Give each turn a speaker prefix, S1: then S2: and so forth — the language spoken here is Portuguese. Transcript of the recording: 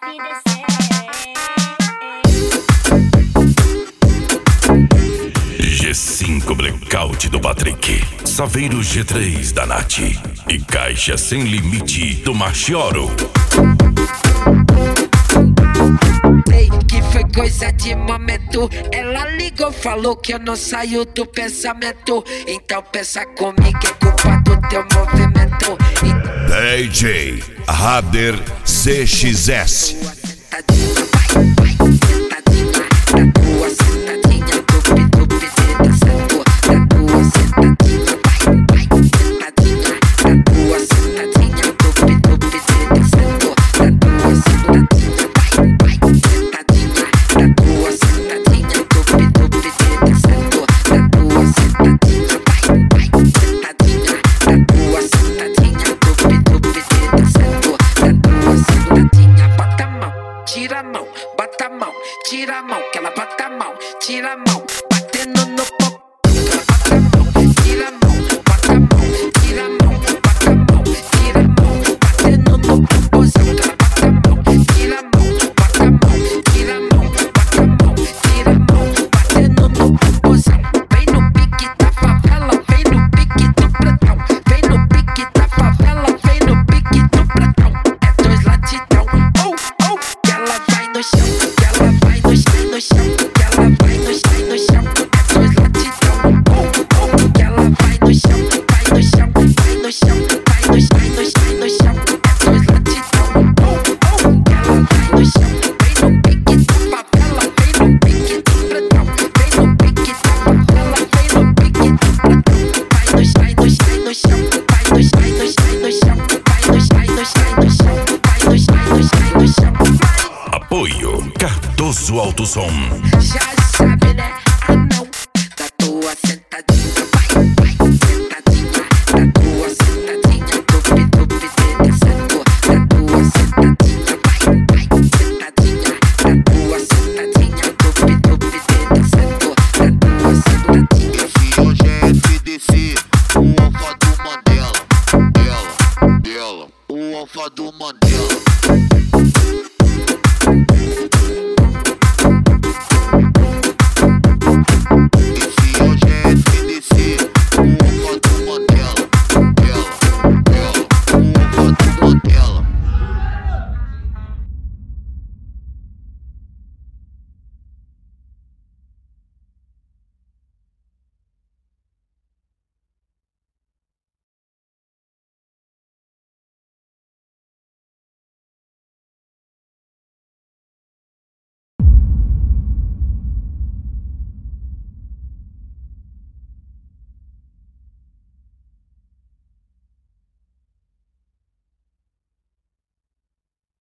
S1: me descer.
S2: G5 Blackout do Patrick, Saveiro G3 da Nath e Caixa Sem Limite do Machioro.
S3: Que foi coisa de momento. Ela ligou, falou que eu não saio do pensamento. Então pensa comigo, é culpa do teu movimento.
S2: DJ Rader CXS.
S3: Sentadinha, vai, sentadinha, da tua sentadinha, tupi, descendo, da tua sentadinha, vai, sentadinha, da tua sentadinha, tupi, descendo, da tua sentadinha, vai, sentadinha, da tua sentadinha, tupi, descendo, da tua sentadinha, vai, sentadinha, da tua sentadinha, tupi, descendo, da tua sentadinha, bota a mão. Tira a mão, bota a mão, tira a mão, que ela bota a mão, tira a mão, batendo no pop. Bota a mão, tira a mão, bota a mão, tira a mão, bota a mão, tira a mão, batendo no popozão. Que ela bota a mão, tira a mão, bota a mão, tira a mão, bota a mão, tira a mão, batendo no popozão. Vem no pique da favela, vem no pique do pretão, vem no pique da favela, vem no pique do pretão. É dois latidão, que ela vai no chão, que ela vai no chão, que ela vai no chão, é dois latidão, que ela vai no chão, vai no chão, vai no chão, vai no chão, é dois latidão, que ela vai no chão, vem no pique da favela, vem no pique do pretão, vem no pique da favela, vem no pique do pretão, vai no chão, vai no chão, vai no chão, vai no chão, vai no chão.
S2: Apoio Cardoso Alto Som.
S3: Já